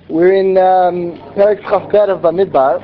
We're in Perek Chafbet of Bamidbar,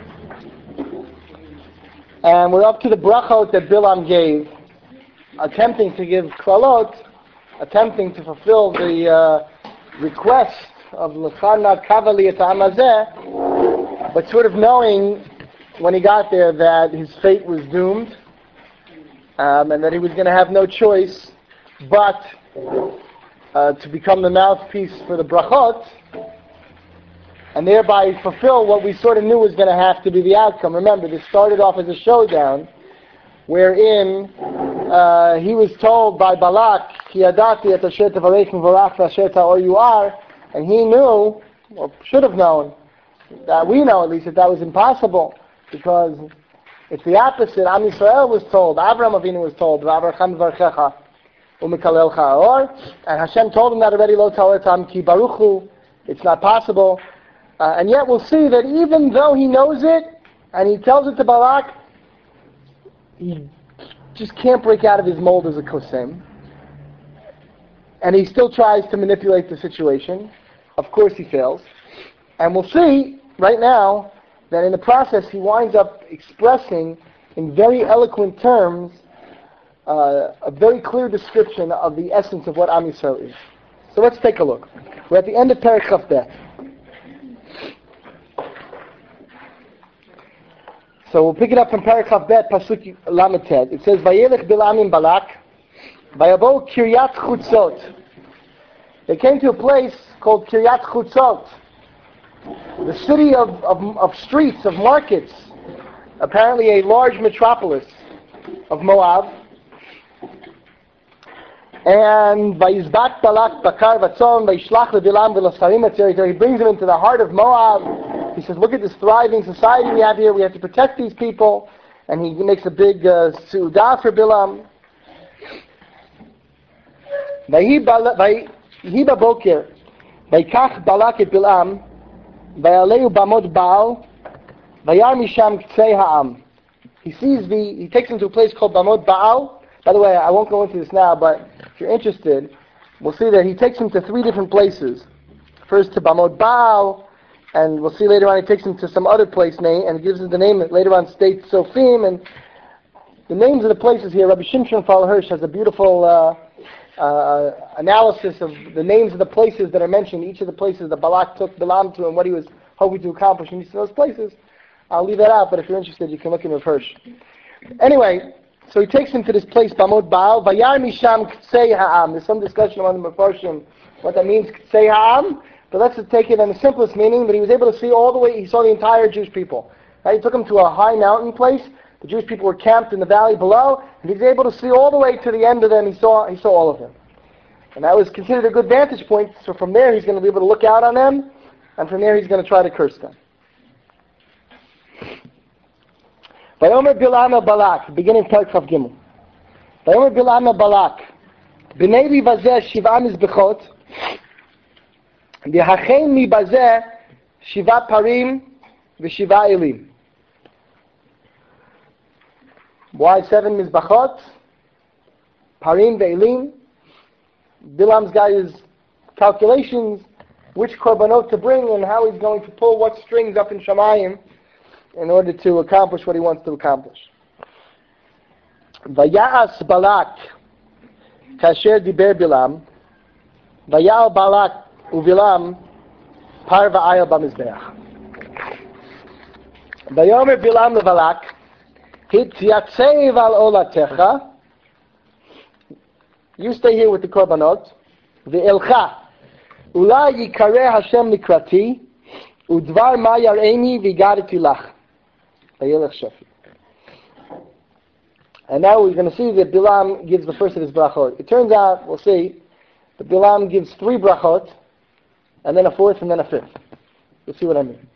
and we're up to the brachot that Bilam gave, attempting to give klalot, attempting to fulfill the request of L'chana Kavali et Amazeh, but sort of knowing when he got there that his fate was doomed, and that he was going to have no choice but to become the mouthpiece for the brachot, and thereby fulfill what we sort of knew was going to have to be the outcome. Remember, this started off as a showdown, wherein he was told by Balak, Ki yadati et asher tevarech v'vorach v'asher ta'or you are, and he knew, or should have known, that we know at least that was impossible, because it's the opposite. Am Yisrael was told, Avraham Avinu was told, V'avracham v'archecha u'mekalel cha'or, and Hashem told him that already, Lo ta'or tam ki baruchu, it's not possible. And yet we'll see that even though he knows it, and he tells it to Balak, he just can't break out of his mold as a kosem. And he still tries to manipulate the situation. Of course he fails. And we'll see right now that in the process he winds up expressing in very eloquent terms a very clear description of the essence of what Am Yisrael is. So let's take a look. We're at the end of Perek Chafbet. So we'll pick it up from Perek Chafbet, Pasuk Lamed Tet. It says, Vayelech Bilam im Balak, Vayabo Kiryat Chutzot. They came to a place called Kiryat Chutzot, the city of streets, of markets, apparently a large metropolis of Moab. And Vayizbat Balak Bakar Vatzon, Vayishlach LeBilam V'Losarim Etzeri. He brings them into the heart of Moab. He says, look at this thriving society we have here. We have to protect these people. And he makes a big su'udah for Bilam. Vayhi baboker, Vaykach Balak et Bilam, Vayaleu bamod Baal, Vayar misham k'tzei ha'am. He takes him to a place called Bamod Baal. By the way, I won't go into this now, but if you're interested, we'll see that he takes him to 3 different places. First to Bamod Baal, and we'll see later on he takes him to some other place name, and gives him the name that later on states Sophim, and the names of the places here. Rabbi Shimshon Fal Hirsch has a beautiful analysis of the names of the places that are mentioned, each of the places that Balak took Bilam to and what he was hoping to accomplish in each of those places. I'll leave that out, but if you're interested, you can look in Rav Hirsch. Anyway, so he takes him to this place, Bamod Baal, Vayar Misham K'tzei Ha'am. There's some discussion among the Mefarshim what that means, K'tzei Ha'am, but let's just take it in the simplest meaning, but he was able to see all the way, he saw the entire Jewish people. Right? He took him to a high mountain place, the Jewish people were camped in the valley below, and he was able to see all the way to the end of them, he saw all of them. And that was considered a good vantage point, so from there he's going to be able to look out on them, and from there he's going to try to curse them. Vayomer Bilam el Balak, beginning Perek Chav Gimel. Vayomer Bilam el Balak, b'nei li bazeh shiva mizbechot, v'hachem mi bazeh shiva parim v'shiva elim. Why 7 mizbachot? Parim ve'elim. Bilam's got his calculations, which korbanot to bring and how he's going to pull what strings up in Shamayim in order to accomplish what he wants to accomplish. Vaya'as Balak kasher diber Bilam, Vaya'al Balak uVilam par va'ayal b'mizbeach. Vayomer Bilam leValak, Hitzyatzeiv al olatecha, you stay here with the korbanot, ve'elcha, ula yikareh Hashem likrati, udvar ma yareini v'gadeti lach. And now we're going to see that Bilam gives the first of his brachot. It turns out, we'll see, that Bilam gives 3 brachot, and then a 4th, and then a 5th. You'll see what I mean.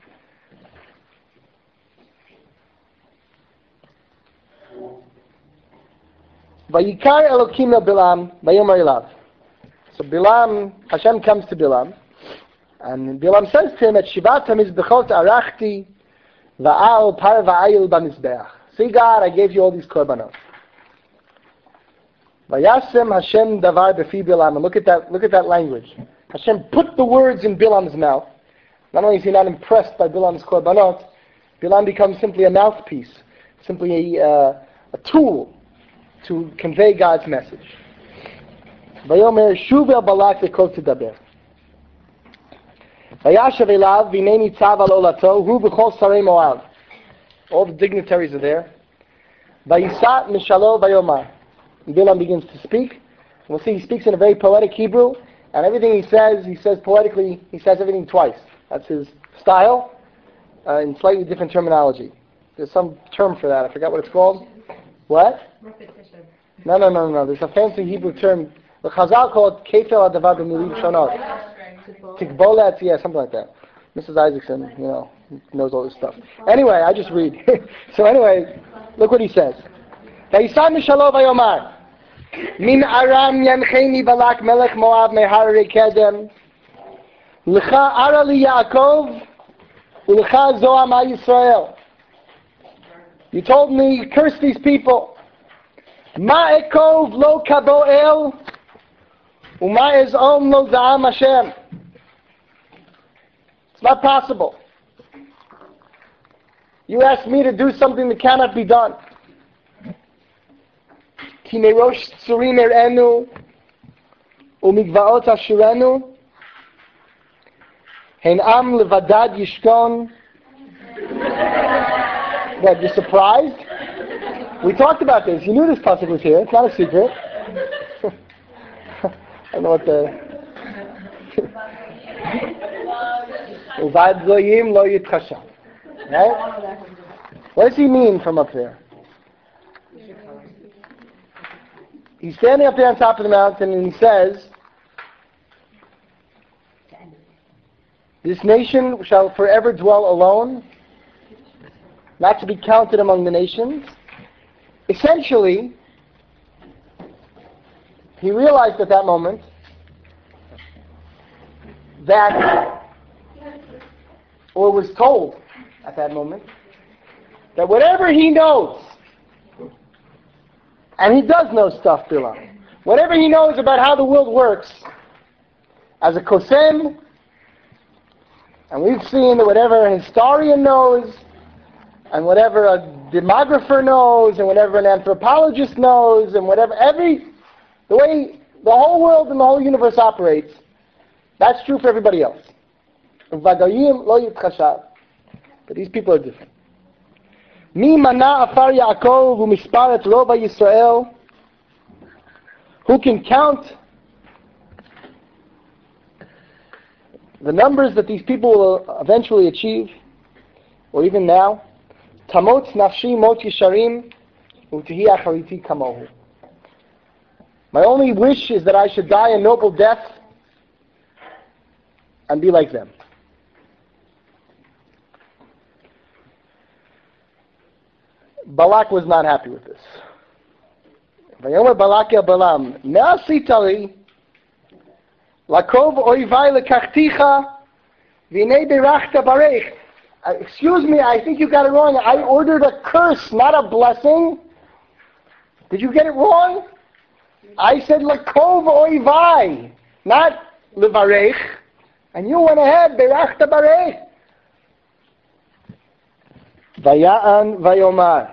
Vayikar Elokim el Bilam, vayomer elav. So Bilam, Hashem comes to Bilam, and Bilam says to him, Et shivat hamizbechot arachti, Va'al par va'ayil b'mizbeach. See, God, I gave you all these korbanot. Vayasem Hashem davar b'fi Bilam. And look at that language. Hashem put the words in Bilam's mouth. Not only is he not impressed by Bilam's korbanot, Bilam becomes simply a mouthpiece, simply a tool to convey God's message. Vayomer shuv el Balak v'kol tidaber. Vayashav elav v'nei nitzav al olato hu b'chol sarei Moav. All the dignitaries are there. Vayisat mishalo vayomar. Bilam begins to speak. We'll see he speaks in a very poetic Hebrew, and everything he says poetically, he says everything twice. That's his style, in slightly different terminology. There's some term for that. I forgot what it's called. What? Repetition. No. There's a fancy Hebrew term. The Chazal call it kefel hadavar b'milim shonot. Tikbolet, yeah, something like that. Mrs. Isaacson, knows all this stuff. Anyway, I just read. So anyway, look what he says. Vayisam mishalo vayomar. Min aram yancheni Balak melech Moav mehar kedem. L'cha ara li Yaakov, u'lecha zo ama Yisrael. You told me, curse these people. Ma ekov lo kaboel, u'ma ezom lo za'am Hashem. It's not possible. You asked me to do something that cannot be done. Ki merosh tzurim erenu, u'migvaot ashurenu, Hein am levadad yishkon. What, you're surprised? We talked about this. You knew this pasuk was here. It's not a secret. I don't know what the... Uvad goyim lo yitchasha. Right? What does he mean from up there? He's standing up there on top of the mountain and he says, this nation shall forever dwell alone, not to be counted among the nations. Essentially, he realized at that moment that, or was told at that moment, that whatever he knows, and he does know stuff, Bilam, whatever he knows about how the world works, as a kosem, and we've seen that whatever a historian knows, and whatever a demographer knows, and whatever an anthropologist knows, and whatever the way the whole world and the whole universe operates, that's true for everybody else. But these people are different. Mi mana afar Yaakov u'misparet rova Yisrael. Who can count the numbers that these people will eventually achieve, or even now? Tamot nafshi mot yisharim u'tihi achariti kamohu. My only wish is that I should die a noble death and be like them. Balak was not happy with this. Vayomer Balak el Balaam, me'asita li lakov oivai lekachticha v'nei berachta barech. Excuse me, I think you got it wrong. I ordered a curse, not a blessing. Did you get it wrong? I said lakov oivai, not levarech, and you went ahead berachta barech. Vaya'an vayomar.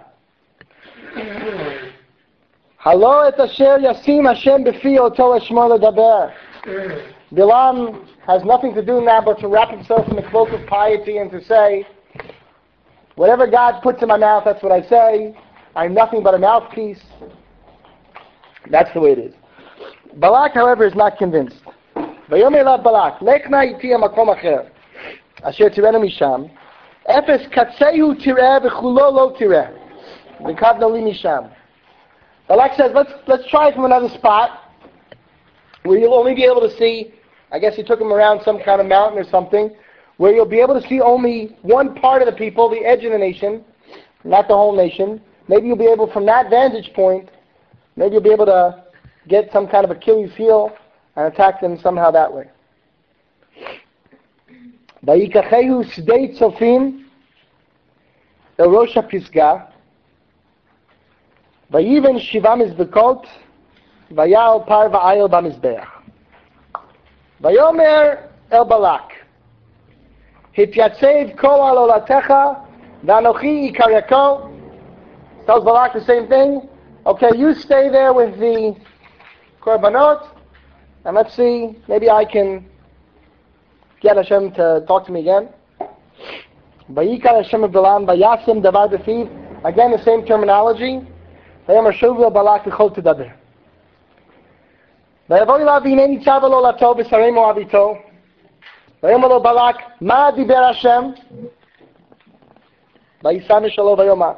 Halo et asher yasim Hashem b'fi oto eshmo ledaber. Bilam has nothing to do now but to wrap himself in the cloak of piety and to say, whatever God puts in my mouth, that's what I say. I'm nothing but a mouthpiece. That's the way it is. Balak, however, is not convinced. Vayomer elav Balak, lech na iti hamakom acher, asher tirenu misham, efes katsehu tireh v'chulo lo tireh, v'kavna li misham. Balak says, let's try from another spot where you'll only be able to see, I guess he took him around some kind of mountain or something, where you'll be able to see only one part of the people, the edge of the nation, not the whole nation. Maybe you'll be able, from that vantage point, maybe you'll be able to get some kind of Achilles heel and attack them somehow that way. Vayikachehu sdei tzofim el rosh hapisga, vayiven shiva mizbekot, vayal par va'ayel b'mizbeach. Vayomer el Balak. Hityatsev kol alolatecha v'anochi ikareko. Tells Balak the same thing. Okay, you stay there with the korbanot, and let's see, maybe I can get Hashem to talk to me again. Vayikar Hashem Balaam vayasim davar b'fiv. Again, the same terminology. Vayomer shuvu Balak v'chol tedaber. Vayavoy elav v'hinei nitzav lo lato b'sarei moavito. Vayomer lo Balak ma diber Hashem. Vayisam shalo vayomar.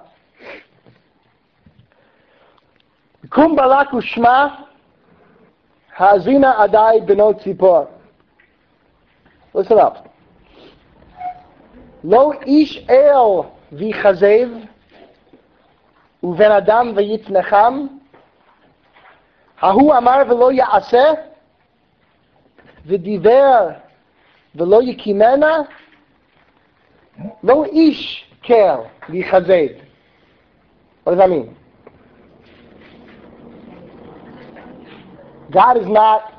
Kum Balak u'shma hazina adai benot tzipor. Listen up. Lo ish el v'chazev uven adam v'yitnecham hahu amar v'lo ya'aseh v'diver v'lo yikimena lo ish kel v'chazev. What does that mean? God is not.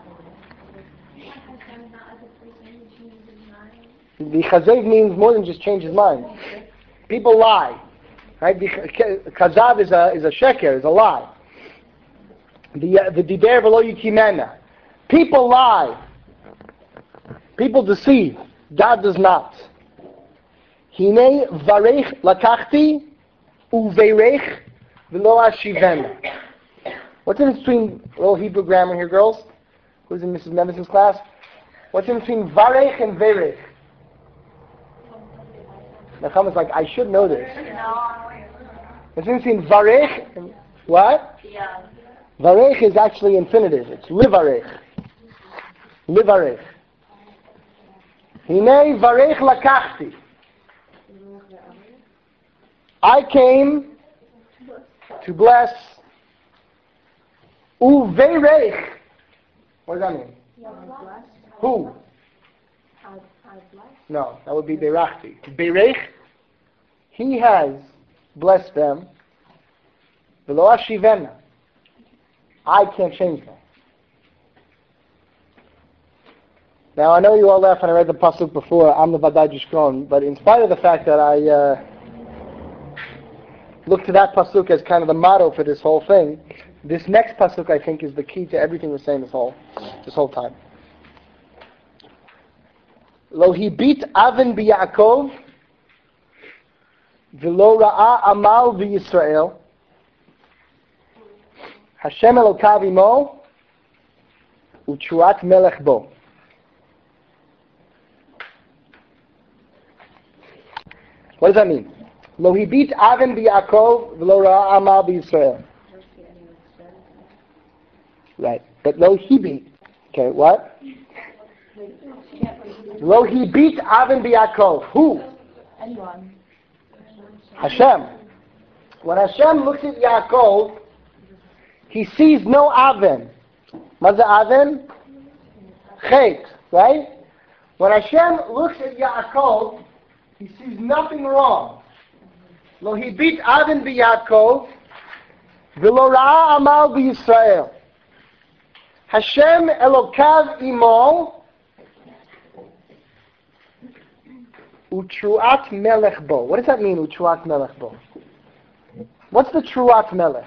The chazev means more than just change his mind. People lie, right? The kazav is a sheker, is a lie. The diber v'lo yikimena. People lie. People deceive. God does not. Hinei varech lakachti uveirech v'lo ashivena. What's the difference between a little Hebrew grammar here, girls? Who's in Mrs. Nevison's class? What's the difference between varech and veirech? Nachum is like, I should know this. What's the difference between varech and what? Yeah. Varech is actually infinitive. It's livarech. Livarech. Hinei varech lakachti. I came to bless. Uveirech. What does that mean? Who? No, that would be Beirachti. Beirech, he has blessed them. V'lo ashivena. I can't change that. Now I know you all laughed when I read the pasuk before, Am Levadai Yishkon, but in spite of the fact that I look to that pasuk as kind of the motto for this whole thing, this next pasuk I think is the key to everything we're saying this whole time. Lo hibit aven b'Yaakov v'lo ra'a amal b'Yisrael Hashem Elokav imo u'tshuat melech bo. What does that mean? Lo hibit aven b'Yaakov v'lo ra'a amal b'Yisrael. Right, but lo hibit. Okay, what? Lo hibit aven b'Yaakov. Who? Anyone. Hashem. When Hashem looks at Yaakov, he sees no aven. What's the aven? Chet, right? When Hashem looks at Yaakov, he sees nothing wrong. Lo hibit aven b'Yaakov v'lo ra'a amal b'Yisrael. Hashem Elokav imo utruat melech bo. What does that mean, utruat melech bo? What's the truat melech?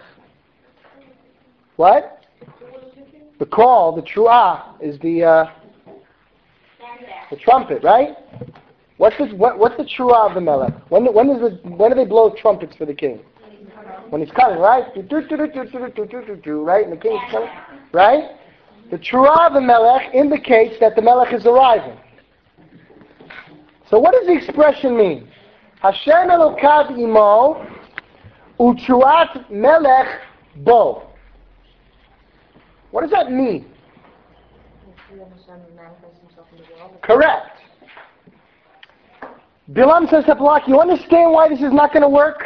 What? The call, the truah, is the trumpet, right? What's the truah of the melech? When do they blow trumpets for the king? When he's coming, right? Right? And the king is coming, right? The truah of the melech indicates that the melech is arriving. So what does the expression mean? Hashem Elokav imo utruat melech bo. What does that mean? Correct. Bilam says to Balak, you understand why this is not going to work?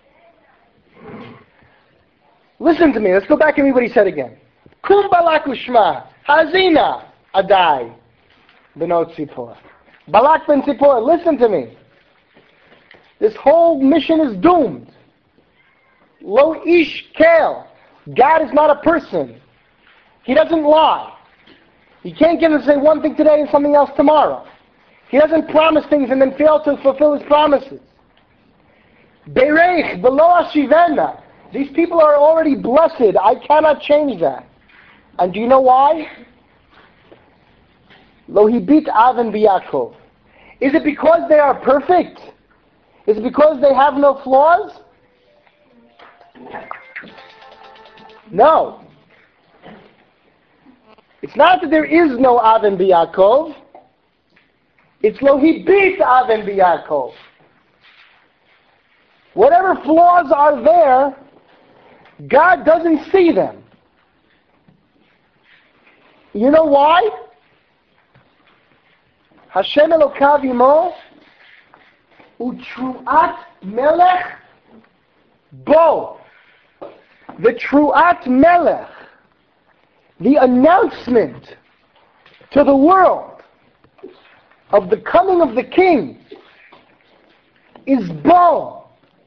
Listen to me. Let's go back and read what he said again. Kum Balak u'shma hazina adai benot tzipor. Balak ben Tzipor, listen to me. This whole mission is doomed. Lo ish kel. God is not a person. He doesn't lie. He can't get him to say one thing today and something else tomorrow. He doesn't promise things and then fail to fulfill his promises. Bereich, below Ashivena. These people are already blessed. I cannot change that. And do you know why? Lo hibit aven biyakov. Is it because they are perfect? Is it because they have no flaws? No. It's not that there is no Aven b'Yaakov. It's lo hibit Aven b'Yaakov. Whatever flaws are there, God doesn't see them. You know why? Hashem Elokav imo u'truat melech bo. The truat melech, the announcement to the world of the coming of the king, is bo.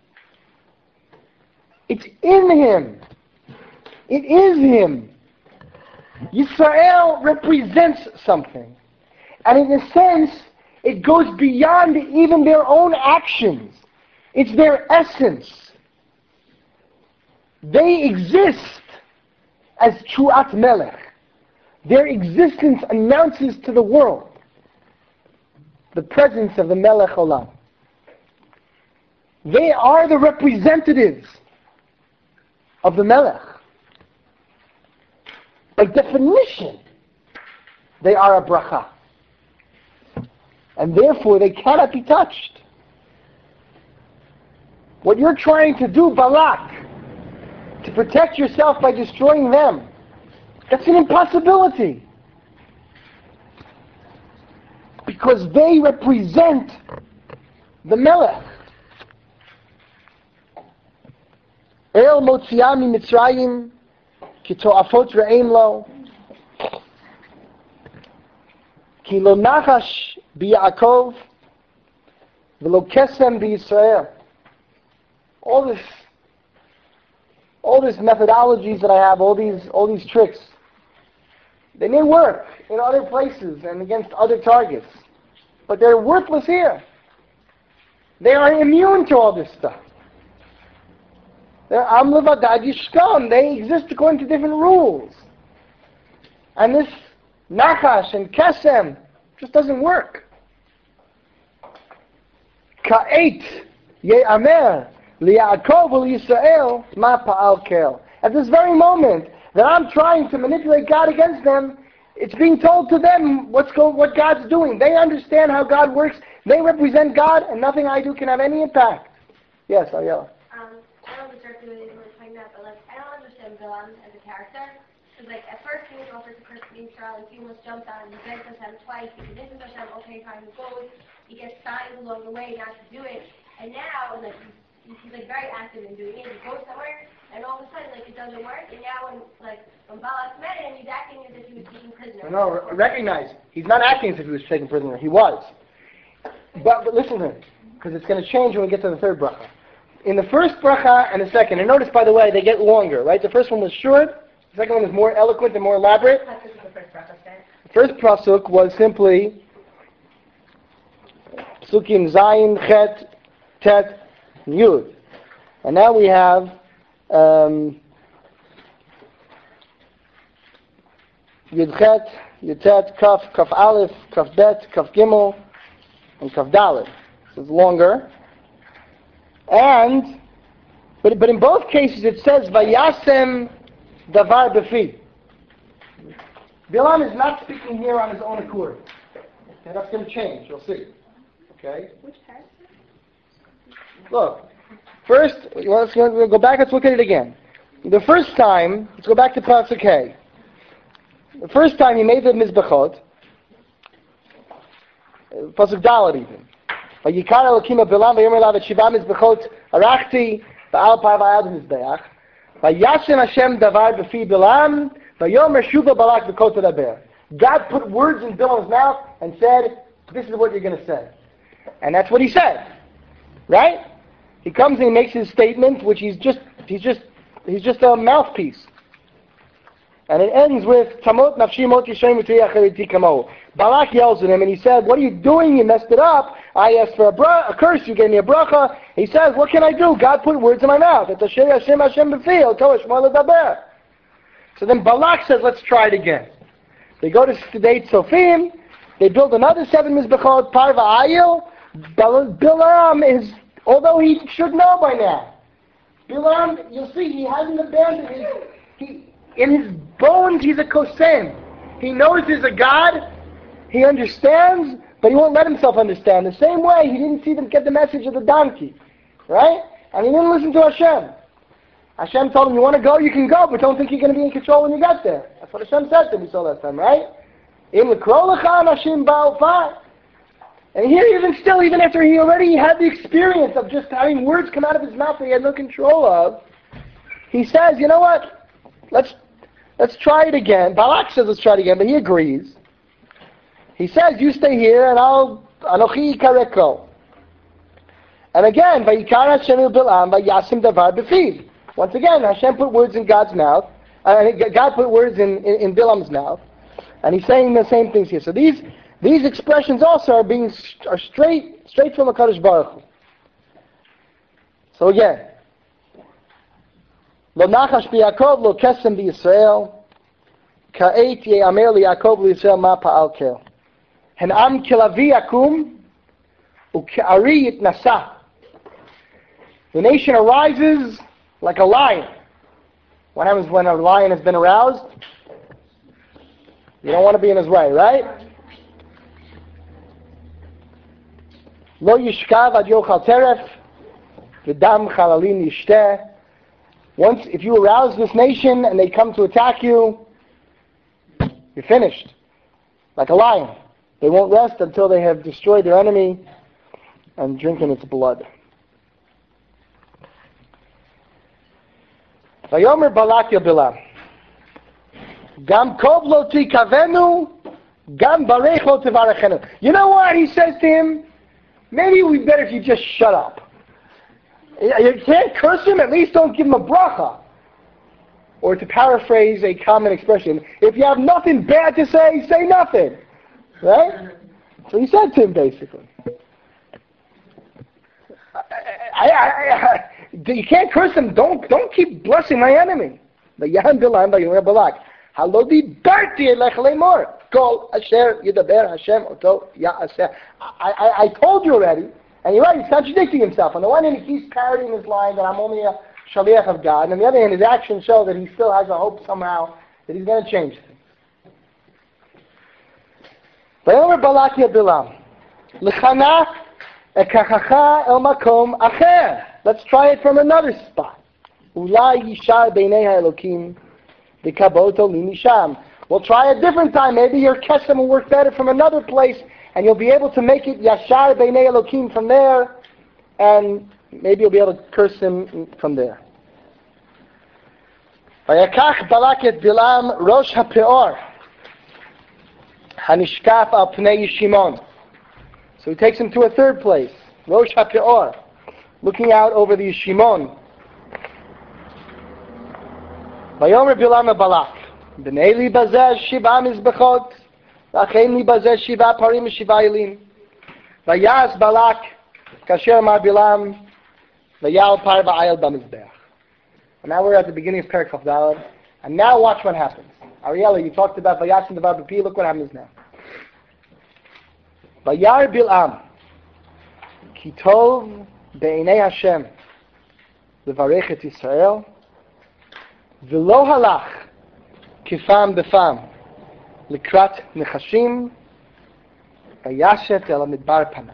It's in him. It is him. Yisrael represents something. And in a sense, it goes beyond even their own actions. It's their essence. They exist as Truat Melech. Their existence announces to the world the presence of the Melech Olam. They are the representatives of the Melech. By definition, they are a bracha. And therefore, they cannot be touched. What you're trying to do, Balak, to protect yourself by destroying them, that's an impossibility. Because they represent the Melech. El motziami Mitzrayim, ki to'afot re'eim lo, ki lo nachash bi'Yaakov, v'lo kesem bi'Yisrael. All these methodologies that I have, all these tricks, they may work in other places and against other targets, but they're worthless here. They are immune to all this stuff. They're Am Levadad Yishkon. They exist according to different rules. And this Nachash and Kesem just doesn't work. Ka'et Ye'amer Li'Yaakov Yisrael Ma Pa'al Kel. At this very moment that I'm trying to manipulate God against them, it's being told to them what God's doing. They understand how God works. They represent God, and nothing I do can have any impact. Yes, Ariella. I don't know exactly what you were talking about, but I don't understand Bilam as a character. Because at first he was offered to curse the Israel, and he almost jumped on, he begged Hashem twice, he convinced Hashem, okay, fine, he goes, he gets signs along the way not to do it, and now, he's very active in doing it, he goes somewhere, and all of a sudden, it doesn't work, and now when Balak met him, he's acting as if he was taking prisoner. No, recognize, he's not acting as if he was taken prisoner, he was. But listen to him, because it's going to change when we get to the third bracha. In the first bracha and the second, and notice, by the way, they get longer, right? The first one was short, the second one was more eloquent and more elaborate. The first pasuk was simply Psukim Zayin, Chet, Tet, Yud. And now we have Yud Chet, Yud Tet, Kaf, Kaf Aleph, Kaf Bet, Kaf Gimel, and Kaf Dalet. So it's longer. But in both cases it says Vayasem Davar Befi. Bilam is not speaking here on his own accord. Okay, that's going to change. You'll see. Okay. Which character? Look. First, let's go back. Let's look at it again. The first time, let's go back to Pasuk Hay. The first time he made the Mizbachot, Pasuk Dalet even. Vayikar Elokim Bilam vayomer elav et shiva Mizbachot arachti ba'al pai v'ayad Mizbeach. Vayashem Hashem davar b'fi Bilam vayomer shuva Balak b'kot tadaber. God put words in Bilam's mouth and said, "This is what you're going to say," and that's what he said, right? He comes and he makes his statement, which he's just a mouthpiece. And it ends with Tamot nafshi mot yishem u'tiyachariti kamo. Balak yells at him and he said, what are you doing? You messed it up. I asked for a curse. You gave me a bracha. He says, what can I do? God put words in my mouth. So then Balak says, let's try it again. They go to Sdeit Sofim. They build another 7 mizbechot, Parva Ayil. Bilam is, although he should know by now, Bilam, you'll see, he hasn't abandoned in his bones, he's a kosem. He knows there's a God. He understands, but he won't let himself understand. The same way, he didn't see them get the message of the donkey. Right? And he didn't listen to Hashem. Hashem told him, you want to go, you can go, but don't think you're going to be in control when you get there. That's what Hashem said to him, we saw last time, right? And here, even after he already had the experience of just having words come out of his mouth that he had no control of, he says, you know what? Let's try it again. Balak says let's try it again, but he agrees. He says, you stay here and Anochi Kareko. And again, Vayikar Hashem Bilam Vayasim Davar B'fiv. Once again, Hashem put words in God's mouth. God put words in Bilam's mouth. And he's saying the same things here. So these expressions also are straight from HaKadosh Baruch Hu. So again, Lo nachash b'Yaakov, lo kesem b'Yisrael, ka'et ye'amer li'Yaakov li'Yisrael ma pa'al kel. Hen'am kilavi yakum, u'ke'ari yitnasa. The nation arises like a lion. What happens when a lion has been aroused? You don't want to be in his way, right? Lo yishkav ad yochal teref, v'dam chalalim yishteh. Once, if you arouse this nation and they come to attack you, you're finished. Like a lion. They won't rest until they have destroyed their enemy and drinking its blood. Vayomer Balak Bilam. Gam kov lo tikavenu, gam barech lo tevarachenu. You know what? He says to him, maybe we'd better if you just shut up. You can't curse him, at least don't give him a bracha. Or to paraphrase a common expression, if you have nothing bad to say, say nothing. Right? So he said to him basically. You can't curse him, don't keep blessing my enemy. Vayahan Bilam vayomer Balak. Halodi barti elech lemor. Kol asher yidaber Hashem oto ya'aseh. I told you already. And you're right, he's contradicting himself. On the one hand, he keeps parodying his line that I'm only a shaliach of God. And on the other hand, his actions show that he still has a hope somehow that he's going to change things. Vayomer Balak Bilam, L'chana ekachacha el makom acher. Let's try it from another spot. Ulai yishar beinei ha'elokim v'kaboto limisham. We'll try a different time. Maybe your kesem will work better from another place. And you'll be able to make it Yashar Beinei Elokim from there, and maybe you'll be able to curse him from there. Vayakach Balak et Bilam Rosh HaPeor Hanishkaf al Pnei Yishimon. So he takes him to a third place, Rosh HaPeor, looking out over the Yishimon. Vayomer Bilam Balak B'nei li bazeh shiva mizbechot V'achein li bazeh shiva parim v'shiva ilim. Vayas Balak kasher mar Bilam v'yal par v'ayel b'mizbeach. And now we're at the beginning of Perek Chaf Daled. And now watch what happens. Ariella, you talked about Vayas and Devar B'pi. Look what happens now. Vayar Bilam ki tov be'inei Hashem levarech et Yisrael v'lo halach kifam b'fam Likrat nechashim vayashet el midbar panav.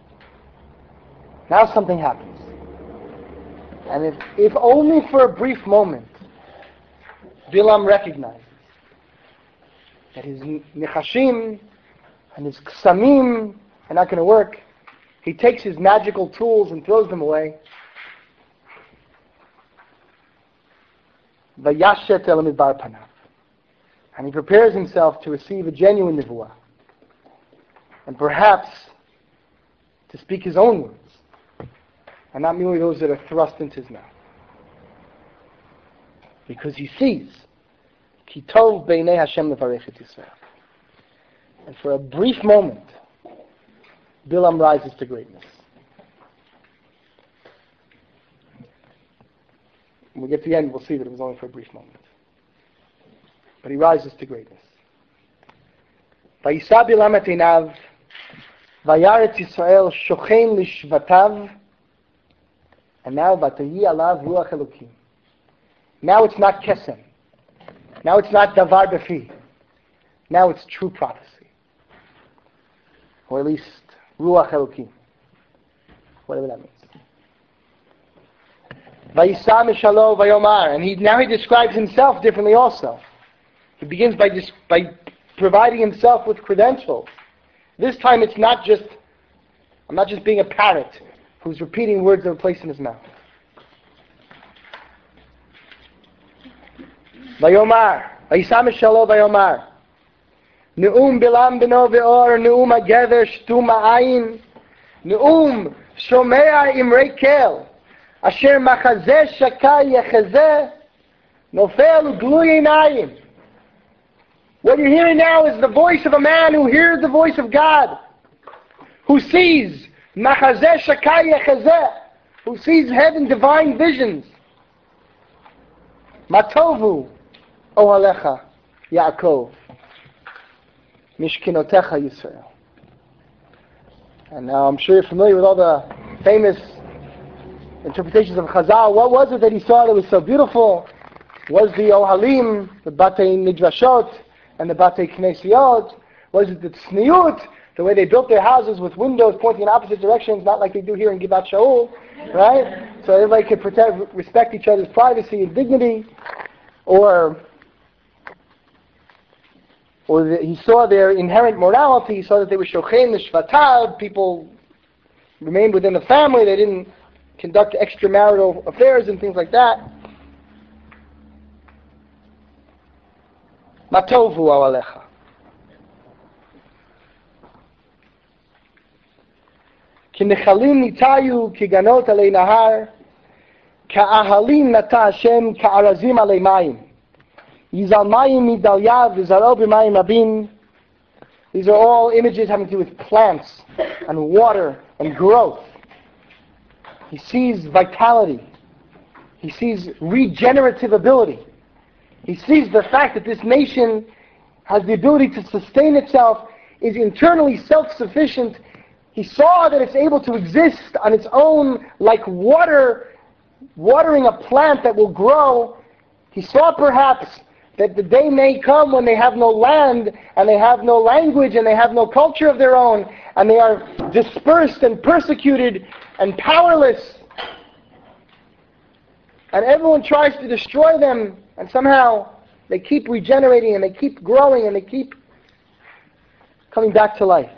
Now something happens. And if only for a brief moment, Bilam recognizes that his nechashim and his ksamim are not going to work. He takes his magical tools and throws them away. Vayashet el midbar panav. And he prepares himself to receive a genuine nivuah. And perhaps to speak his own words. And not merely those that are thrust into his mouth. Because he sees Ki tov beinei Hashem levarech et Yisrael. And for a brief moment, Bilam rises to greatness. When we get to the end, we'll see that it was only for a brief moment. But he rises to greatness. Vayisa Bilam et einav, vayaret Yisrael shochen lishvatav, and now vatayi alav ruach Elokim. Now it's not kesem. Now it's not davar befi. Now it's true prophecy. Or at least ruach Elokim. Whatever that means. Vayisa mishalo vayomar, and now he describes himself differently also. He begins by providing himself with credentials. This time I'm not just being a parrot who's repeating words that were placed in his mouth. Vayomar, Vayisa mishalo vayomar, Ne'um bilam beno ve'or, Ne'um ha'gever shtum ha'ayin, Ne'um shomea imrei kel, Asher machazeh shakai yechazeh, Nofel u'glui einayim. What you're hearing now is the voice of a man who hears the voice of God, who sees machazeh shakai yechazeh, who sees heaven, divine visions. Matovu ohalecha Yaakov, mishkinotecha Yisrael. And now I'm sure you're familiar with all the famous interpretations of Chazal. What was it that he saw that was so beautiful? Was the Ohalim, the Batei Midrashot, and the Batei Knesiot? Was it the Tzniut, the way they built their houses with windows pointing in opposite directions, not like they do here in Givat Shaul, right? So everybody could respect each other's privacy and dignity. Or he saw their inherent morality. He saw that they were shochein l'shvatav. People remained within the family. They didn't conduct extramarital affairs and things like that. Matovu awalecha. Ki nechalim nitayu ki ganot alei nahar, ka'ahalim nata Hashem ka'arazim alei mayim. Yizal mayim midalyav v'zaro b'mayim rabim. These are all images having to do with plants and water and growth. He sees vitality. He sees regenerative ability. He sees the fact that this nation has the ability to sustain itself, is internally self-sufficient. He saw that it's able to exist on its own like watering a plant that will grow. He saw perhaps that the day may come when they have no land, and they have no language, and they have no culture of their own, and they are dispersed and persecuted and powerless. And everyone tries to destroy them, and somehow they keep regenerating, and they keep growing, and they keep coming back to life.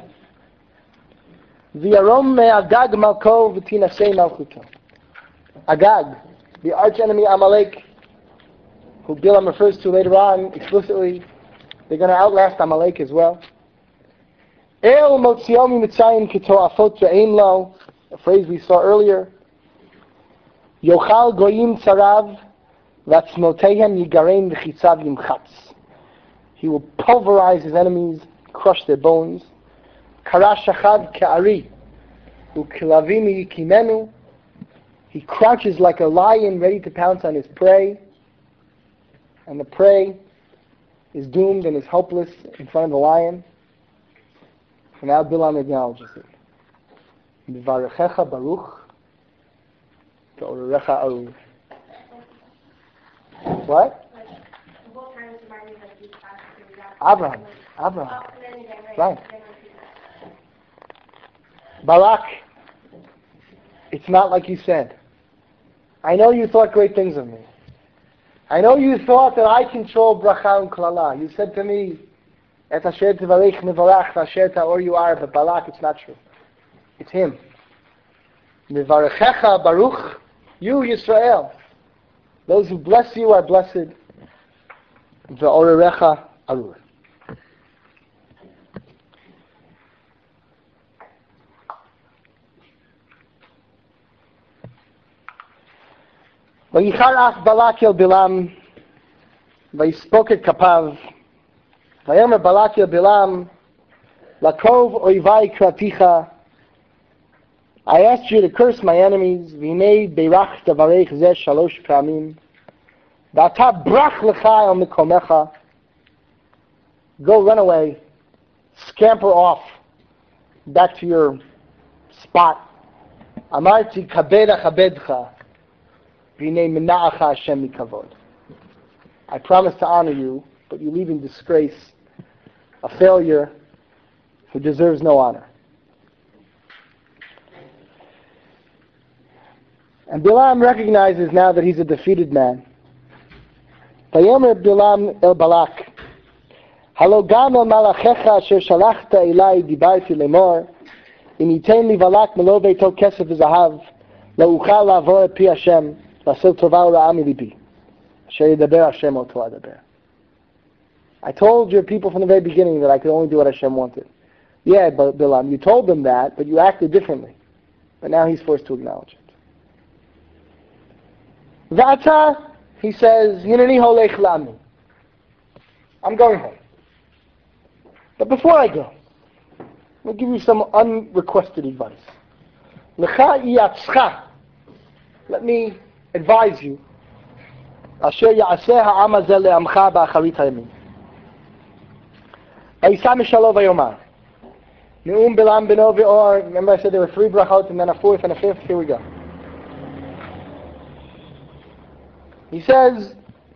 V'yarom me'agag malko v'tinasei malchuto. Agag, the archenemy Amalek, who Bilam refers to later on explicitly, they're going to outlast Amalek as well. El motziomi mitzayim kito afot ve'ein lo, a phrase we saw earlier. Yochal goyim tzarav v'atzmotehem yigarein v'chitzav yimchatz. He will pulverize his enemies, crush their bones. Karash shachad ke'ari u'kilavim yikimenu. He crouches like a lion ready to pounce on his prey. And the prey is doomed and is helpless in front of the lion. And now Bilam acknowledges it. Mivarechecha baruch, ve'orerecha arur. What? Abraham. Right. Barak, it's not like you said. I know you thought great things of me. I know you thought that I control bracha and klala. You said to me, Et asher tivarech mivarach asher ta'or you are, but Balak, it's not true. It's him. Mivarechecha baruch, you Yisrael. Those who bless you are blessed. Ve'orerecha arur. V'yichar ach Balak el Bilam ויספוק את כפיו, ויאמר בלק אל בלעם, לקרוב אויבי קראתיך. I asked you to curse my enemies, והנה בירכת ברך זה 3 פעמים, ועתה ברח לך אל מקומך. Go, run away, scamper off back to your spot. אמרתי כבד אכבדך, והנה מנעך השם מכבוד. I promise to honor you, but you leave in disgrace, a failure who deserves no honor. And Bilam recognizes now that he's a defeated man. ויאמר בלעם אל בלק, הלא גם אל מלאכיך אשר שלחת אלי דיברתי לאמור, אם ייתן לי בלק מלוא ביתו כסף וזהב, לא אוכל לעבור את פי השם, לעשות טובה ורעה מליבי, אשר ידבר השם אותו אדבר. I told your people from the very beginning that I could only do what Hashem wanted. Yeah, but Bilam, you told them that, but you acted differently. But now he's forced to acknowledge it. V'ata, he says, Hineni holech la'ami. I'm going home. But before I go, I'll give you some unrequested advice. L'cha yatzcha. Let me advise you. Asher ya'aseh ha'am hazeh le'amcha ba'acharit ha'yamin. Vayisa mishalo vayomar. Ne'um Bilam beno ve'or. Remember I said there were 3 brachot and then a 4th and a 5th? Here we go. He says,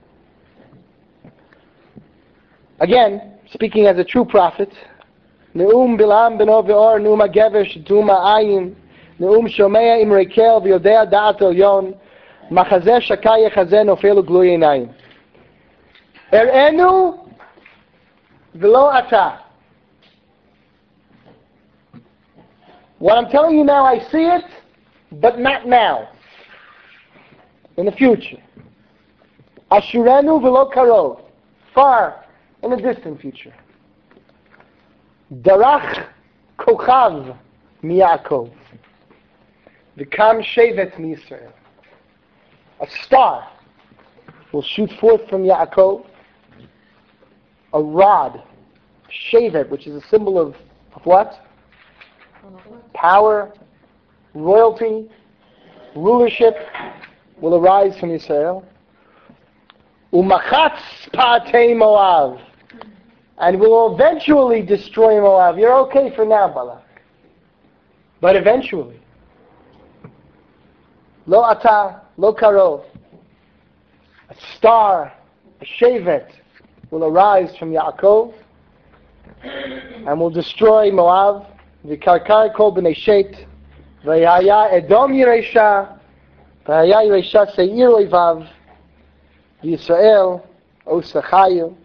again, speaking as a true prophet, Ne'um Bilam beno ve'or, Ne'um ha'gever shetum ha'ayin, Ne'um shomea im rekel v'yodea da'at elyon, Machazeh shakay yechazeh nofel u'glui einayim. Er'enu v'lo ata. What I'm telling you now, I see it, but not now. In the future. Ashurenu v'lo karov. Far in the distant future. Darach kochav miYaakov. V'kam shevet miYisrael. A star will shoot forth from Yaakov. A rod, shevet, which is a symbol of what? Power, royalty, rulership will arise from Israel. Umachatz pa'atei Moav, and will eventually destroy Moab. You're okay for now, Balak, but eventually. Lo ata, lo karov. A star, a shevet, will arise from Yaakov and will destroy Moab. V'karkar kol b'nei Shet, v'yaya Edom yiresha, v'yaya yiresha seir oivav, v'Yisrael osachayu,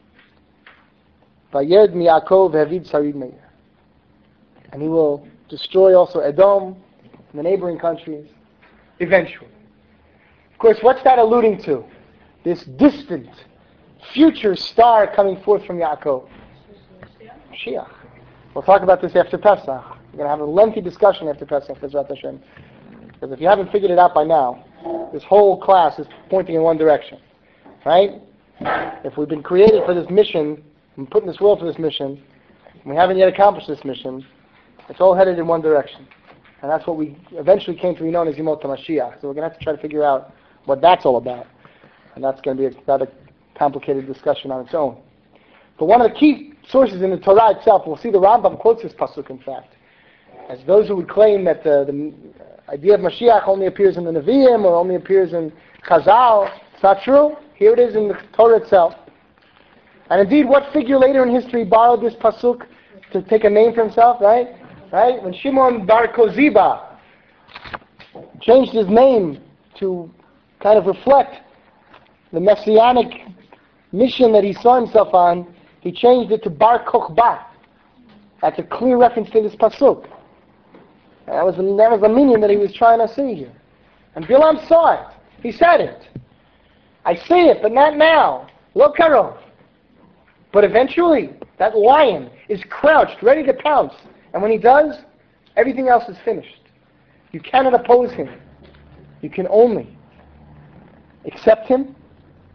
v'yed miYaakov v'havid sarid meir. And he will destroy also Edom and the neighboring countries eventually. Of course, what's that alluding to? This distant, future star coming forth from Yaakov. Mashiach. We'll talk about this after Pesach. We're going to have a lengthy discussion after Pesach, Bezrat Hashem. Because if you haven't figured it out by now, this whole class is pointing in one direction. Right? If we've been created for this mission, and put in this world for this mission, and we haven't yet accomplished this mission, it's all headed in one direction. And that's what we eventually came to be known as Yemot HaMashiach. So we're going to have to try to figure out what that's all about. And that's going to be a rather complicated discussion on its own. But one of the key sources in the Torah itself, we'll see the Rambam quotes this pasuk, in fact, as those who would claim that the idea of Mashiach only appears in the Nevi'im or only appears in Chazal. It's not true. Here it is in the Torah itself. And indeed, what figure later in history borrowed this pasuk to take a name for himself, right? Right? When Shimon Bar Koziba changed his name to kind of reflect the messianic mission that he saw himself on, he changed it to Bar Kochba. That's a clear reference to this pasuk. And that was the meaning that he was trying to see here. And Bilam saw it. He said it. I see it, but not now. Lo karov. But eventually, that lion is crouched, ready to pounce. And when he does, everything else is finished. You cannot oppose him. You can only accept him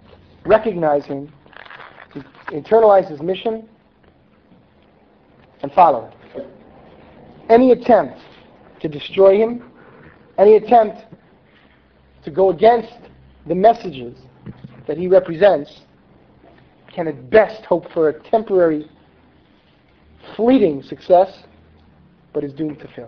recognize him, internalize his mission, and follow it. Any attempt to destroy him, any attempt to go against the messages that he represents, can at best hope for a temporary, fleeting success, but is doomed to failure.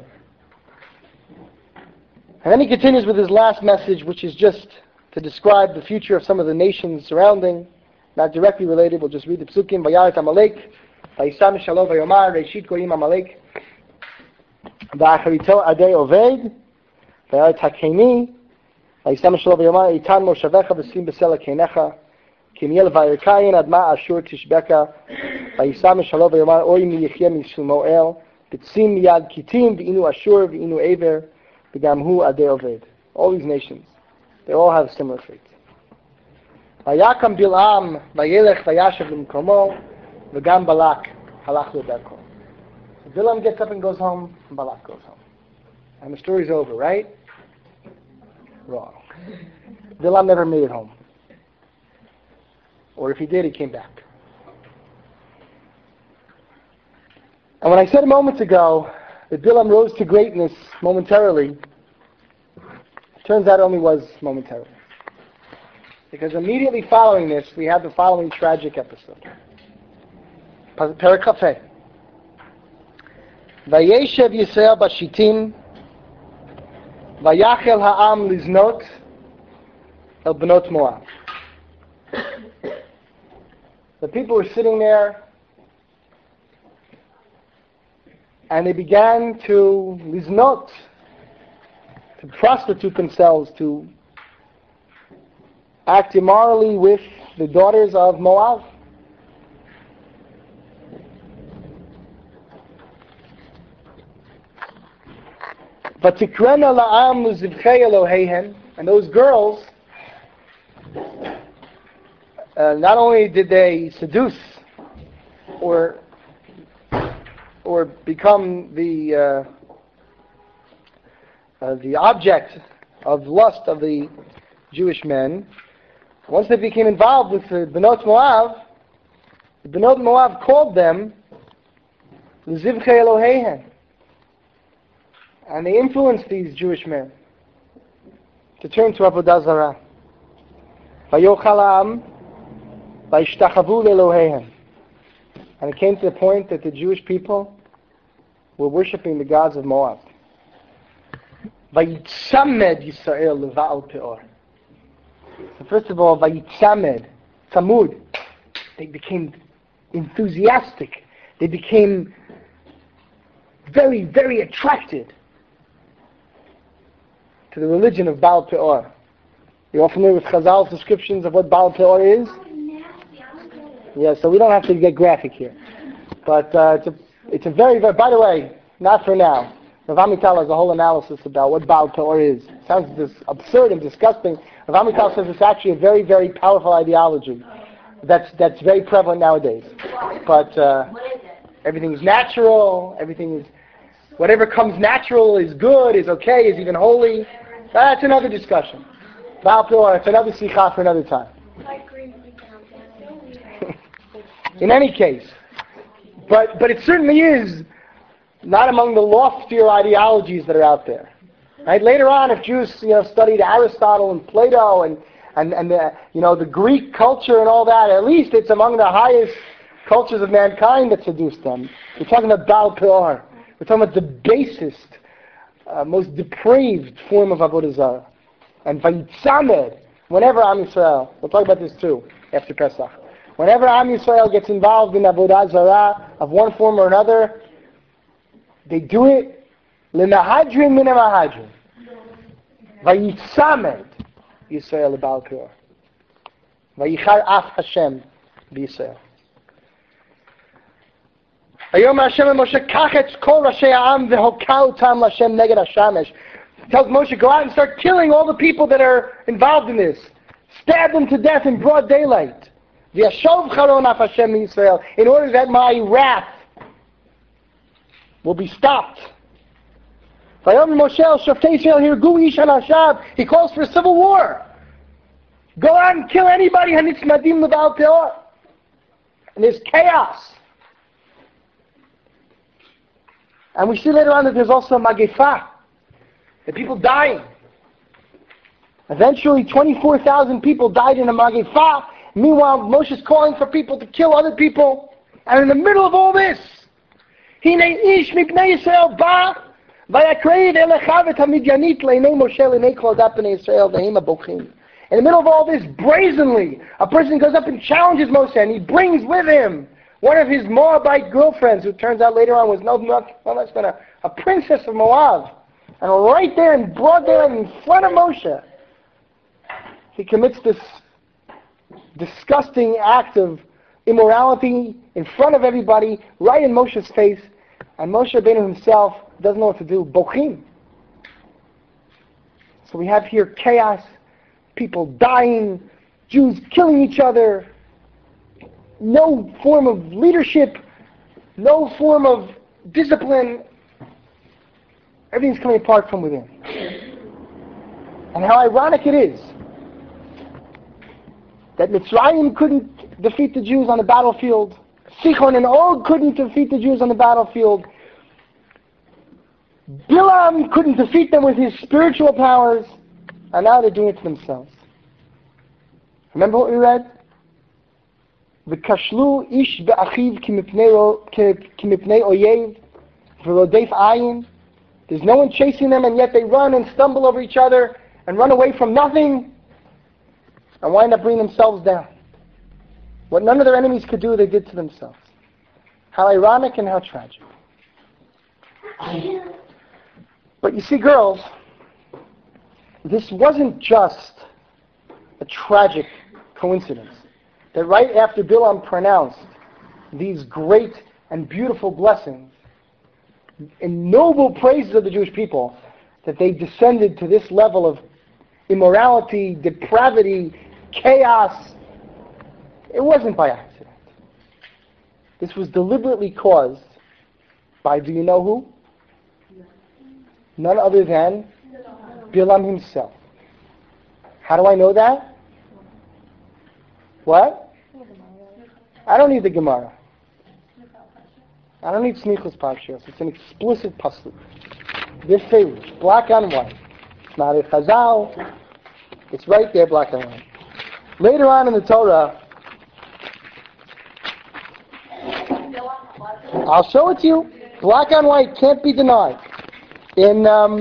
And then he continues with his last message, which is just to describe the future of some of the nations surrounding, not directly related. We'll just read the psukim. Vayaret Amalek, Vayisam Shalom Vayomar, Reishit Goyim Amalek, Va'acharito Adei Oved, Vayaret Hakeni, Vayisam Shalom Vayomar, Eitan Moshavecha V'sim B'sela Keinecha, Kimiel Vayirkayin Adma Ashur Tishbeka, Vayisam Shalom Vayomar, Oy Mi Yichem Yishumoel, B'tzim Yad Kitim, V'inu Ashur, V'inu Ever, V'gamhu Adei Oved. All these nations, they all have similar fates. Vayakam Bilam, Vayelech Vayashav L'mkomo, V'gam Balak Halach L'derko. So Bilam gets up and goes home, and Balak goes home. And the story's over, right? Wrong. Bilam never made it home. Or if he did, he came back. And when I said moments ago that Bilam rose to greatness momentarily, it turns out it only was momentarily. Because immediately following this, we had the following tragic episode. Perek Kafeh. Vayeshev Yisrael Bashitim, Vayachel Ha'am Liznot El Benot Moab. The people were sitting there, and they began to liznot, to prostitute themselves, to act immorally with the daughters of Moab. Vatikrena la'am luzivchei Eloheihen, and those girls, not only did they seduce or become the object of lust of the Jewish men, once they became involved with the Benot Moab, the Benot Moab called them L'zivchei Eloheihen, and they influenced these Jewish men to turn to Avodah Zarah. Vayochal ha'am vayishtachavu leEloheihem. And it came to the point that the Jewish people were worshipping the gods of Moab. Vayitzamed Yisrael leVa'al Peor. So first of all, Vayitzamed, Tzamud, they became enthusiastic. They became very, very attracted to the religion of Baal Peor. You're all familiar with Chazal's descriptions of what Baal Peor is? Yeah, so we don't have to get graphic here. But it's a very, very, by the way, not for now. Rav Amital has a whole analysis about what Baal Peor is. It sounds this absurd and disgusting. Rav Amital says it's actually a very, very powerful ideology that's very prevalent nowadays. But everything is natural, everything is, whatever comes natural is good, is okay, is even holy. That's another discussion. Baal Peor, it's another sikha for another time. In any case, but it certainly is not among the loftier ideologies that are out there. Right? Later on, if Jews studied Aristotle and Plato and the Greek culture and all that, at least it's among the highest cultures of mankind that seduced them. We're talking about Baal Peor. We're talking about the basest, most depraved form of Avodah Zarah. And Vayitzamed, whenever Am Yisrael, we'll talk about this too after Pesach. Whenever Am Yisrael gets involved in Avodah Zarah of one form or another, they do it l'mahadrin min ha'mahadrin. Vayitzamed Yisrael l'Baal Peor. Vayichar af Hashem b'Yisrael. Ayom Hashem and Moshe kach kol rashei ha'am v'hoka otam l'Hashem neged hashamesh. Tells Moshe, go out and start killing all the people that are involved in this. Stab them to death in broad daylight. V'yashov charon af Hashem Yisrael, in order that my wrath will be stopped. Vayom Moshe el shoftei Yisrael hirgu ish al hashav. He calls for a civil war. Go out and kill anybody. Hanitzmadim leval peor. And there's chaos. And we see later on that there's also Magefa. The people dying. Eventually 24,000 people died in a Magefa. Meanwhile, Moshe's calling for people to kill other people. And in the middle of all this, Hine ish mipnei Yisrael ba vayakreid elechav et hamidyanit leinei Moshe leinei kol adat bnei Yisrael v'hem abochim. In the middle of all this, brazenly, a person goes up and challenges Moshe, and he brings with him one of his Moabite girlfriends, who turns out later on was no less than a princess of Moab. And right there in broad daylight in front of Moshe, he commits this disgusting act of immorality in front of everybody, right in Moshe's face. And Moshe Rabbeinu himself doesn't know what to do. Bochim. So we have here chaos, people dying, Jews killing each other, no form of leadership, no form of discipline. Everything's coming apart from within. And how ironic it is that Mitzrayim couldn't defeat the Jews on the battlefield, Sichon and Og couldn't defeat the Jews on the battlefield, Bilam couldn't defeat them with his spiritual powers, and now they're doing it to themselves. Remember what we read? V'kashlu ish be'achiv kimipnei oyev v'rodef ayin. There's no one chasing them, and yet they run and stumble over each other and run away from nothing and wind up bringing themselves down. What none of their enemies could do, they did to themselves. How ironic and how tragic. But you see, girls, this wasn't just a tragic coincidence. That right after Bilam pronounced these great and beautiful blessings and noble praises of the Jewish people, that they descended to this level of immorality, depravity, chaos. It wasn't by accident. This was deliberately caused by, do you know who? None other than Bilam himself. How do I know that? What? I don't need the Gemara. I don't need Smichos Parshas. It's an explicit pasuk. This favorite, black on white. It's not a Chazal. It's right there, black on white. Later on in the Torah, I'll show it to you. Black on white, can't be denied. In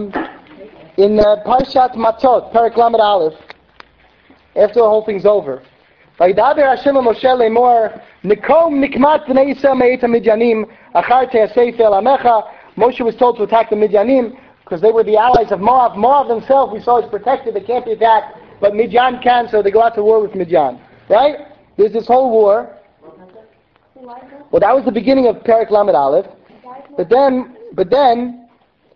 Parshat Matot, Perek Lamed Aleph, after the whole thing's over, Vayidaber Hashem Moshe lemor Nikom nikmat b'nei Yisrael me'et hamidyanim achar te'asei fel amecha. Moshe was told to attack the Midyanim because they were the allies of Moab. Moab themselves, we saw, is protected. They can't be attacked, but Midyan can, so they go out to war with Midyan. Right? There's this whole war. Well, that was the beginning of Perek Lamed Aleph. But then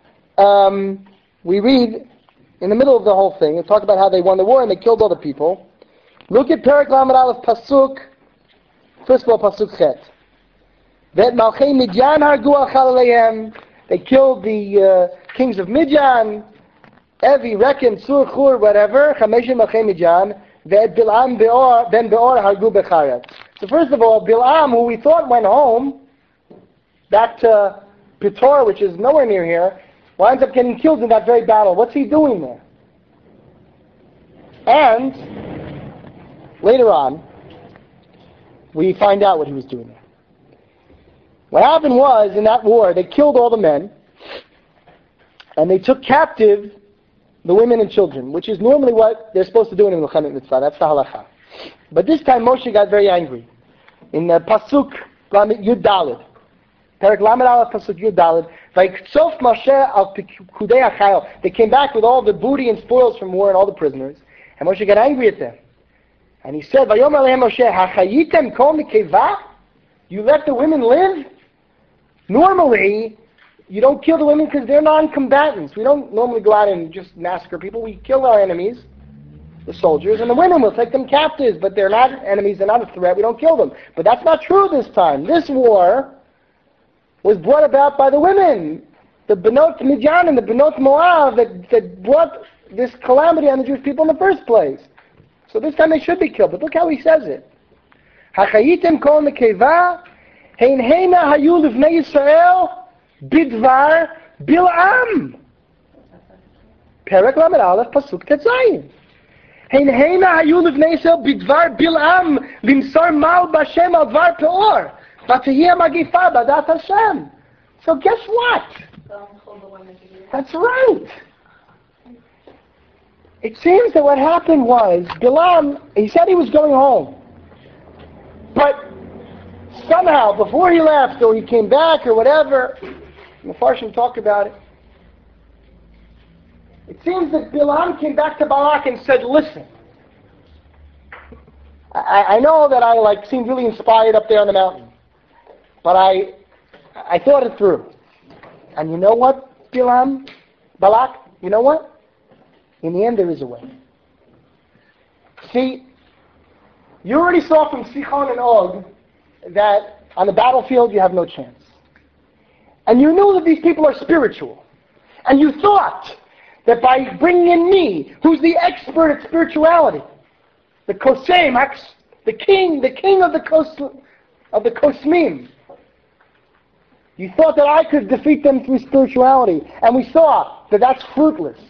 we read in the middle of the whole thing, and talk about how they won the war and they killed all the people. Look at Perek Lamed Aleph Pasuk. First of all, Pasuk Chet. That Malchei Midyan hargu achal aleihem. They killed the kings of Midyan, Evi, Rekem, Sur, Chur, whatever. Chameshim Malchei Midyan. That Bilam ben Beor hargu becharet. So first of all, Bilam, who we thought went home, back to Petor, which is nowhere near here, winds up getting killed in that very battle. What's he doing there? And later on, we find out what he was doing there. What happened was, in that war, they killed all the men, and they took captive the women and children, which is normally what they're supposed to do in the Milchemet Mitzvah. That's the halacha. But this time Moshe got very angry. In Pasuk Yud Daled, Perek Lamed Aleph Pasuk Yud Daled, Vayktsof Moshe al Pikudei HaChayil. They came back with all the booty and spoils from war and all the prisoners, and Moshe got angry at them. And he said, Vayomer lehem Moshe, Hachayitem kol mikeva? You let the women live? Normally, you don't kill the women because they're non-combatants. We don't normally go out and just massacre people. We kill our enemies, the soldiers, and the women will take them captives, but they're not enemies, they're not a threat, we don't kill them. But that's not true this time. This war was brought about by the women, the Benot Midyan and the Benot Moab that brought this calamity on the Jewish people in the first place. So this time they should be killed. But look how he says it. Hachayitem kol nekeva hein heina hayu livnei Yisrael bidvar Bil'am. Perek Lamed Aleph Pasuk Tetzayin. Hein heina hayu livnei Yisrael bidvar Bil'am limsar mal b'Hashem al dvar peor. V'tehiyah magifa b'dat Hashem. So guess what? That's right. It seems that what happened was, Bilam, he said he was going home. But somehow, before he left, or he came back, or whatever, the Farshim talk about it, it seems that Bilam came back to Balak and said, listen, I know that I seemed really inspired up there on the mountain, but I thought it through. And you know what, Balak, you know what? In the end, there is a way. See, you already saw from Sichon and Og that on the battlefield you have no chance. And you knew that these people are spiritual. And you thought that by bringing in me, who's the expert at spirituality, the Kosem, the king of the Kosmim, you thought that I could defeat them through spirituality. And we saw that that's fruitless.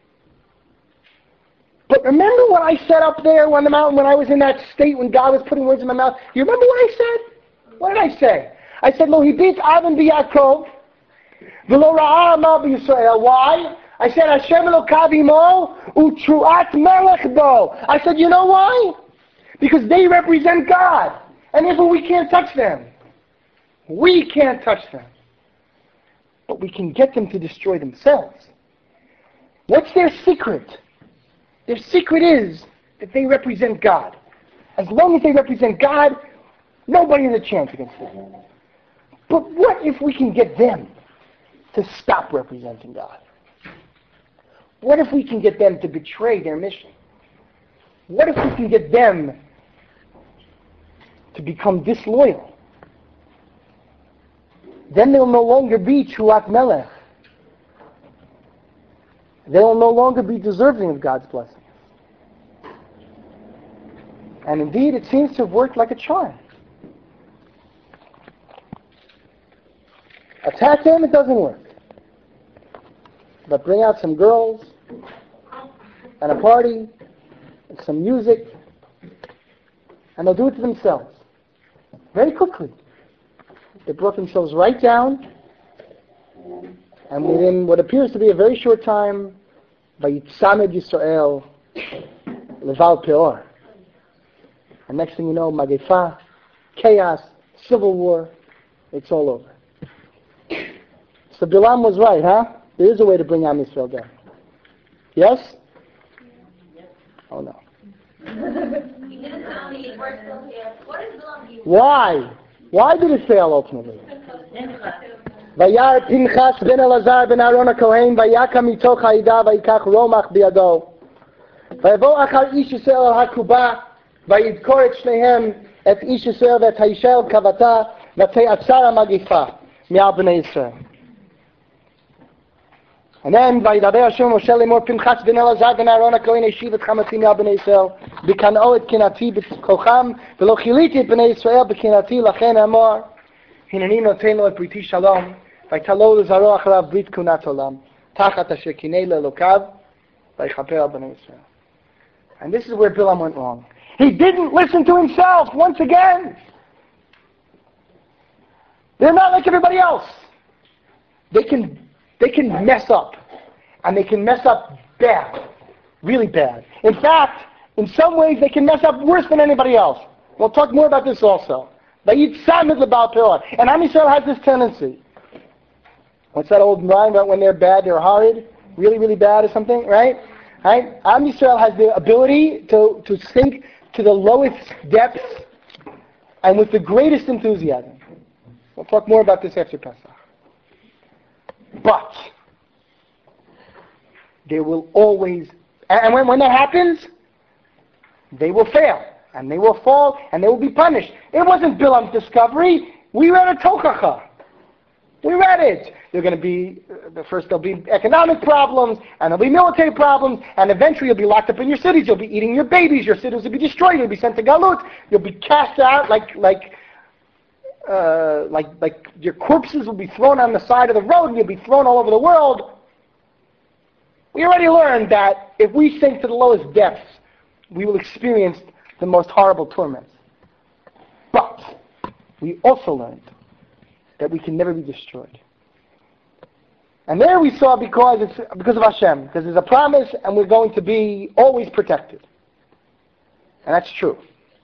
But remember what I said up there on the mountain when I was in that state when God was putting words in my mouth? You remember what I said? What did I say? I said, Lo hibit Avin b'Yaakov, v'lo ra'a amal b'Yisrael. Why? I said, Hashem Elokav imo u'truat melech bo. I said, you know why? Because they represent God. And therefore we can't touch them. We can't touch them. But we can get them to destroy themselves. What's their secret? Their secret is that they represent God. As long as they represent God, nobody has a chance against them. But what if we can get them to stop representing God? What if we can get them to betray their mission? What if we can get them to become disloyal? Then they'll no longer be Truat Melech. They will no longer be deserving of God's blessings. And indeed, it seems to have worked like a charm. Attack them, it doesn't work. But bring out some girls, and a party, and some music, and they'll do it to themselves. Very quickly. They brought themselves right down, and within what appears to be a very short time, Vayitzamed Yisrael Leval Peor. And next thing you know, Magefa, chaos, civil war, it's all over. So Bilam was right, huh? There is a way to bring Am Yisrael down. Yes? Oh no. Why? Why did it fail ultimately? וירא פנחס בן אלעזר בן אהרון הכהן ויקם מתוך העדה ויקח רומח בידו ויבוא אחר איש ישראל על הקובה וידקור את שניהם את איש ישראל ואת האישה אל קבתה ותעצר המגפה מעל בני ישראל. And then וידבר השם משה לאמור פנחס בן אלעזר בן אהרון הכהן השיב את חמתי מעל בני ישראל בקנאו את קנאתי בכוחם ולא כיליתי את בני ישראל בקנאתי לכן אמר הנני נותן לו את בריתי שלום ויתלו לזרוע אחריו ברית כהונת עולם תחת אשר קינא לאלוקיו ויכפר על בני ישראל. And this is where Bilam went wrong. He didn't listen to himself once again. They're not like everybody else. They can mess up. And they can mess up bad. Really bad. In fact, in some ways they can mess up worse than anybody else. We'll talk more about this also. And Am Yisrael has this tendency. What's that old rhyme about when they're bad, they're horrid? Really, really bad or something, right? Right? Am Yisrael has the ability to sink to the lowest depths and with the greatest enthusiasm. We'll talk more about this after Pesach. But there will always, and when that happens, they will fail, and they will fall, and they will be punished. It wasn't Bilam's discovery. We read a Tochacha. We read it. There'll be economic problems, and there'll be military problems, and eventually you'll be locked up in your cities. You'll be eating your babies. Your cities will be destroyed. You'll be sent to Galut. You'll be cast out like your corpses will be thrown on the side of the road, and you'll be thrown all over the world. We already learned that if we sink to the lowest depths, we will experience the most horrible torments. But we also learned that we can never be destroyed. And there we saw because of Hashem, because there's a promise and we're going to be always protected. And that's true.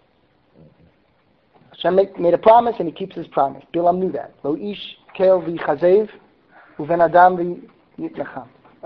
Hashem made a promise and he keeps his promise. Bilam knew that. Lo ish kel v'chazev uven adam v'yitnacham.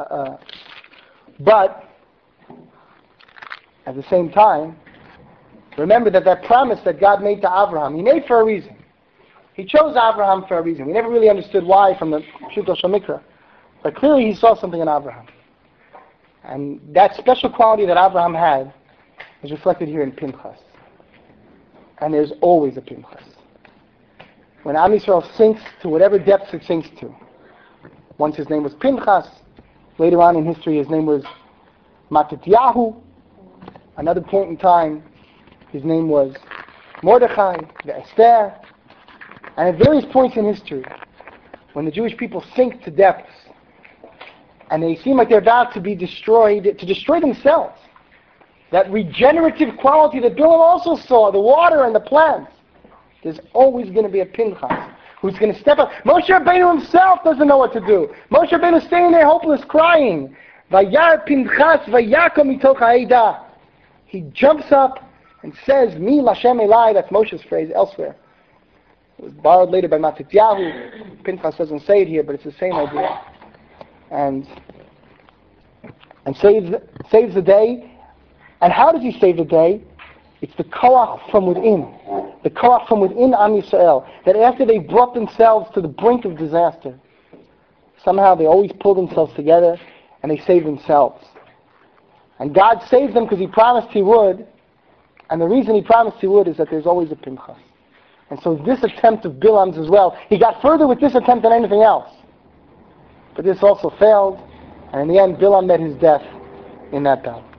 But at the same time, remember that promise that God made to Abraham, he made for a reason. He chose Abraham for a reason. We never really understood why from the Pshuto Shemikra. But clearly he saw something in Abraham. And that special quality that Abraham had is reflected here in Pinchas. And there's always a Pinchas. When Am Yisrael sinks to whatever depths it sinks to. Once his name was Pinchas. Later on in history his name was Matityahu. Another point in time his name was Mordechai, the Esther. And at various points in history, when the Jewish people sink to depths, and they seem like they're about to be destroyed, to destroy themselves, that regenerative quality that Bilam also saw, the water and the plants, there's always going to be a Pinchas who's going to step up. Moshe Rabbeinu himself doesn't know what to do. Moshe Rabbeinu is standing there hopeless, crying. Vayar Pinchas vayakom mitoch ha'edah. He jumps up and says, Mi Lashem Elai, that's Moshe's phrase elsewhere. It was borrowed later by Matityahu. Pinchas doesn't say it here, but it's the same idea. And saves the day. And how does he save the day? It's the koach from within. The koach from within Am Yisrael. That after they brought themselves to the brink of disaster, somehow they always pull themselves together and they save themselves. And God saved them because he promised he would. And the reason he promised he would is that there's always a Pinchas. And so this attempt of Bilam's as well, he got further with this attempt than anything else. But this also failed, and in the end Bilam met his death in that battle.